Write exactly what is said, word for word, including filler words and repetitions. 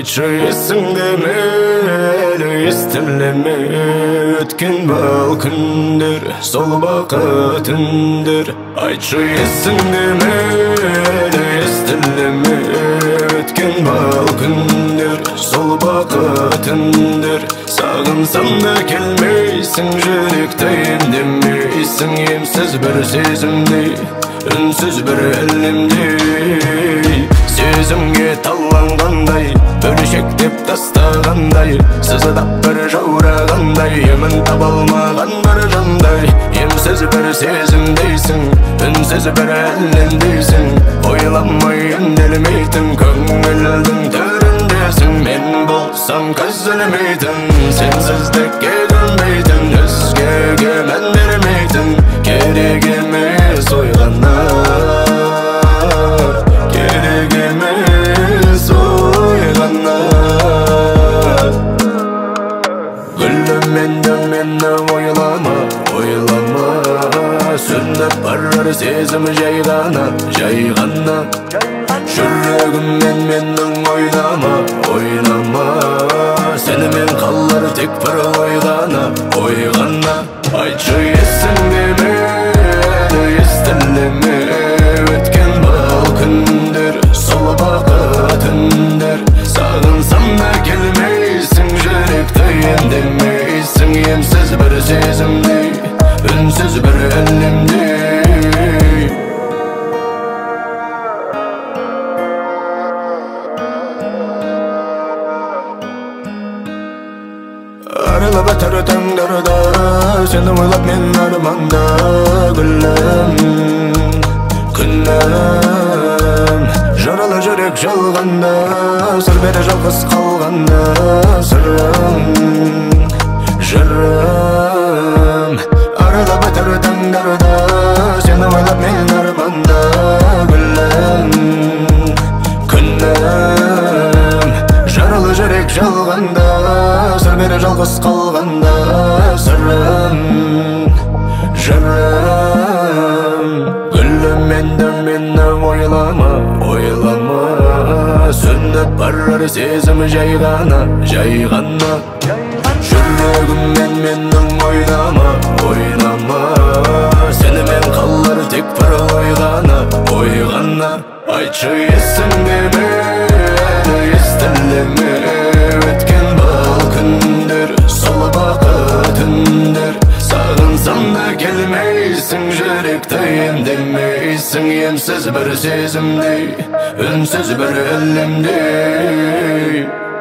Айтшы есіңде мейлі естілеме өткен бал күндер, сол бақыт үндер. Айтшы есіңде мейлі естілеме өткен бал күндер, сол бақыт үндер. Сағынсам да келмейсің, жүректі емдемейсің, емсіз бір сезімдей, үнсіз бір әлемдей. Сезімге таланғандай, бөлшектеп тастағандай, сызыдап бір жаурағандай, емін таба алмаған бір жандай. Емсіз бір сезімдейсің, үнсіз бір әлемдейсің, ойламай өнделмейтін көңілдің төріндесің. Мен болсам көз ілмейтін, сенсіздікке көнбейтін, өзгеге мән бермейтін, керек емес ойғана, керек емес ойғана. Гүлім енді мені ойлама, ойлама, сөніп барар сезім жай ғана, жай ғана. Жүрегіммен менің ойнама, ойнама, сенімен қалар тек бір ой ғана, ой ғана. Айтшы есіңде мейлі естілеме өткен бал күндер, сол бақыт үндер. Сағынсам да келмейсің, жүректі емдемейсің, емсіз бір сезімдей, үнсіз бір әлемдей. Арылып атар таңдарда, сені ойлап мен арманда. Гүлім, күнім, жаралы жүрек жалғанда, сыр бере жалғыз қалғанда. Сырым, жырым, арылып атар таңдарда, сені ойлап мен арманда. Гүлім, күнім, жаралы жүрек жалғанда, сыр бере жалғыз қалғанда. Сырым, жырым, гүлім енді мені ойлама, ойлама, сөніп барар сезім жай ғана, жай ғана. Жүрегіммен менің ойнама, ойнама, сенімен қалар тек бір ой ғана, ой ғана. Айтшы есіңде мейлі естілеме өткен бал күндер, сол бақыт үндер. Сағынсам да келмейсің, жүректі емдемейсің, емсіз бір сезімдей, үнсіз бір әлемдей.